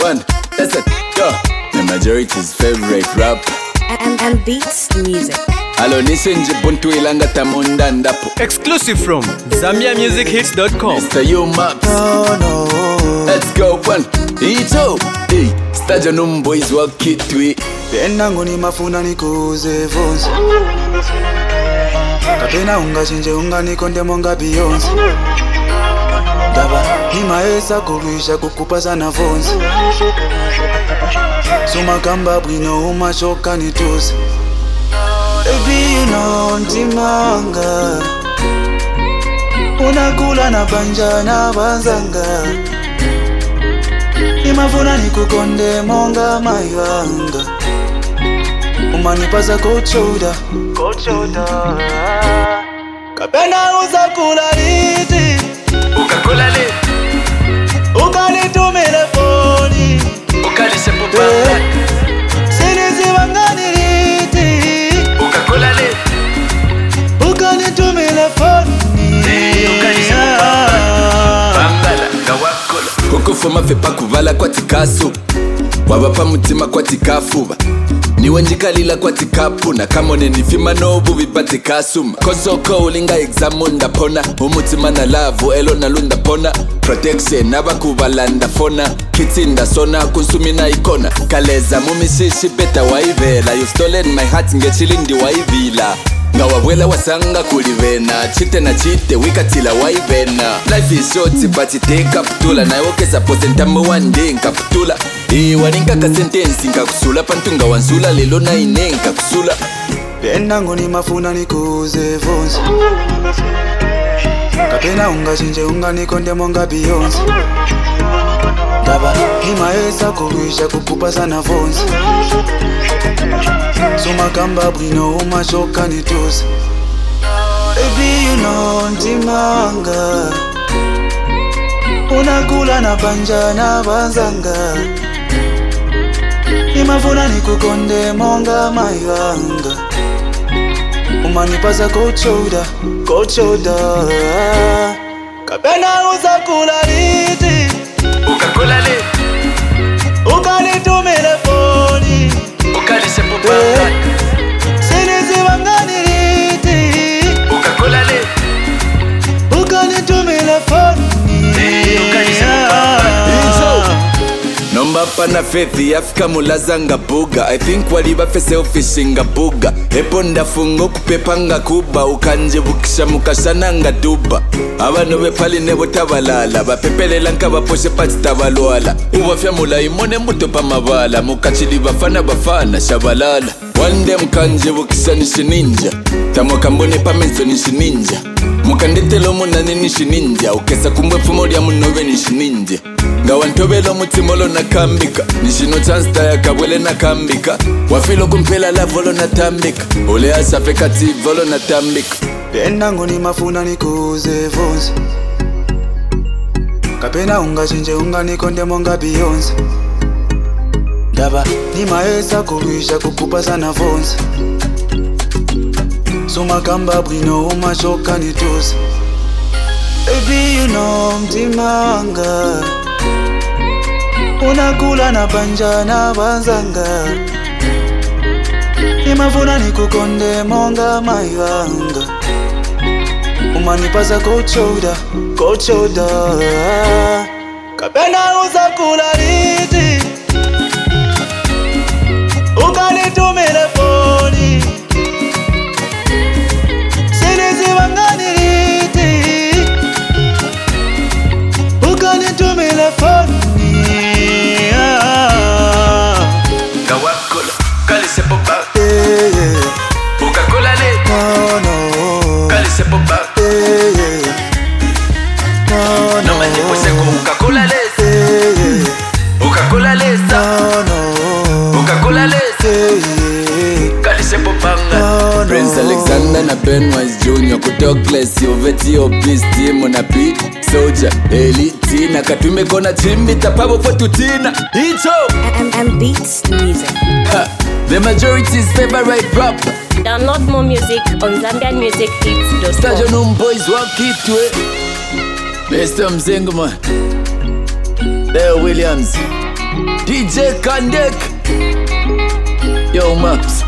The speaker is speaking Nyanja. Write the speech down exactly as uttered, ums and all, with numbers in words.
one. Listen, yo. The majority's favorite rap. And, and beats music. Alo nisenje buntu ilanga tamunda ndapo. Exclusive from Zambia Music Hits dot com. Mister You Maps. No, no. Let's go one. Ito. Hey. Stajo num boys walk it we. Pena ngoni mafuna nikuze vonsi. Kapena unga chinje unga nikonde monga Beyonce. Daba himaesa kurisha kukupa sana vonsi. Suma kamba bwino umashoka nitusi. Baby you know ntimanga. Unakula na banja na banzanga. Imafuna nikukonde monga mayanga. Umanipasa kochoda kochoda. Kapena uza kula liti. Ukakula le. Ukanitumile phone. Ukalise popanga. Sinizi wangani liti. Ukakula le. Ukanitumile phone. Ukalise popanga. Bangala gawakola. Kukufuma fepa kuvala kwa tikasu. Wabapa mutima kwa tikafuba. Niwe njikalila kwa tikapu na kamone nifima nobu vipati kasuma. Konsoko ulinga examu ndapona. Umutima na lavu elo na lunda pona. Protection abakubalanda fona. Kiti ndasona kunsumi na ikona. Kaleza mumishishi beta waivela. You stolen my heart ngechilindi waivila. Ngawawela wasanga kulivena. Chite na chite wikatila waivena. Life is short but it take kaptula. Na iwokeza posentamo one day nkaptula. Iwa ninkaka sentensi nkakusula. Pantunga wansula lelo na ine nkakusula. Pena ngoni mafuna nikuze vonsi. Kapena unga chinje unga nikonde monga Beyonce. Daba himaesa kurisha kukupa sana vonsi. Suma kamba bwino umashoka nitusi. Baby you know ntimanga. Unakula na banja na banzanga. Imafuna nikukonde monga mayanga. Umanipasa kochoda kochoda. Kapena uza kula liti. Ukakula le. Ukanitumile phone. Ukalise popanga. Sinizi wangani liti. Ukakula le. Ukanitumile phone. Ukalise popanga. Nomba pana fethi Afrika mulazanga buga. I think waliba fe selfish nga buga. Epo ndafungo kupepanga kuba. Ukanje bukisha mukashananga duba. Abano bepali nebo tabalala. Bapepelela nka baposhe pati tabalwala. Uwafya mula imone muto pa mabala. Mukachili bafana bafana shabalala. One day mkanje bukisha nishi ninja. Tamwa kambone pa menso nishi ninja. Mukandetelo munane nishi ninja. Ukesa kumbwe fumo ya munobe nishi ninja. Ngawantobelo mutimolo na kambika. Nishino chance ya kabwele na kambika. Wafilo kumpela la volo na tambika. Ole asafe kati volo na tambika. Pena ngoni mafuna nikuze vonsi. Kapena unga chinje unga nikonde monga Beyonce. Daba himaesa kurisha kukupa sana vonsi. Suma kamba bwino umashoka nitusi. Baby you know mtimanga. Unakula na banja na banzanga. Imafuna nikukonde monga mayanga. Umanipasa kochoda kochoda. Kapena uza kula liti. Ukanitumile phone. Sinizi wangani liti. Ukanitumile phone. Gawakola. Kalise popanga. Yeah, yeah. Ukakula le. No, no. Kalise popanga. Yeah, yeah. No, no. No manje pose ko ukakula le. Yeah, yeah. Ukakula le. No, no. Ukakula le. Yeah, yeah. Kalise popanga. No, no. Prince Alexander na Ben Wise Junior Kutokless Yoveti Obis Timo na P Soldier Elite na Katume kona chimbi tapabo for tutina. Ito. And, and beats music. Ha. The majority's favorite rapper. Download more music on Zambian Music Hits dot com. Stajo num boys walk it way. Mister Mzengu man. Leo Williams. D J Kandek. Yo Maps.